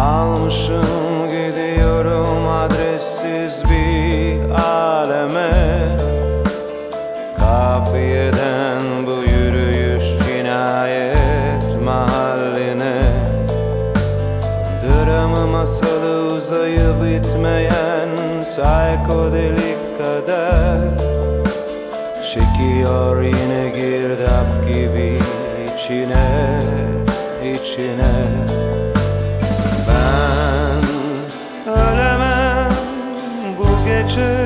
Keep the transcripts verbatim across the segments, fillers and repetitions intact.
Almışım gidiyorum adressiz bir aleme. Kafiyeden bu yürüyüş cinayet mahalline. Dramı masalı uzayıp bitmeyen psikodelik kader çekiyor yine girdap gibi içine, içine. Ben ölemem bu gece.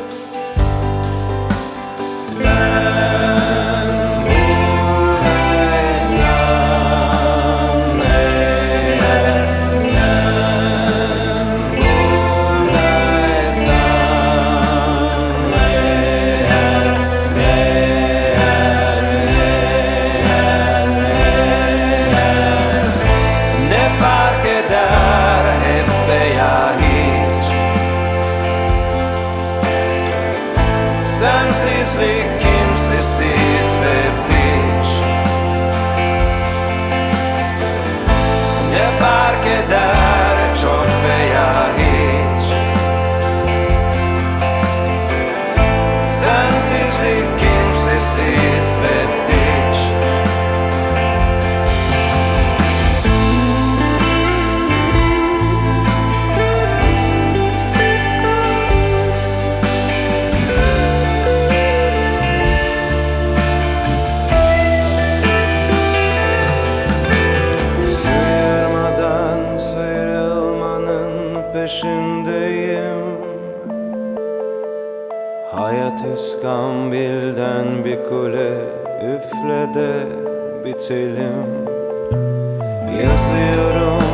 Sen buradaysan eğer, sen buradaysan eğer, eğer, eğer, eğer, ne fark eder hep veya hiç? Sensizlik kimsesiz ve piç. Ne fark eder çok veya hiç? Sensizlik kimsesiz ve piç. Sıyırmadan sıyrılmanın peşindeyim. Hayat iskambilden bir kule, üfle de bitelim. Yazıyorum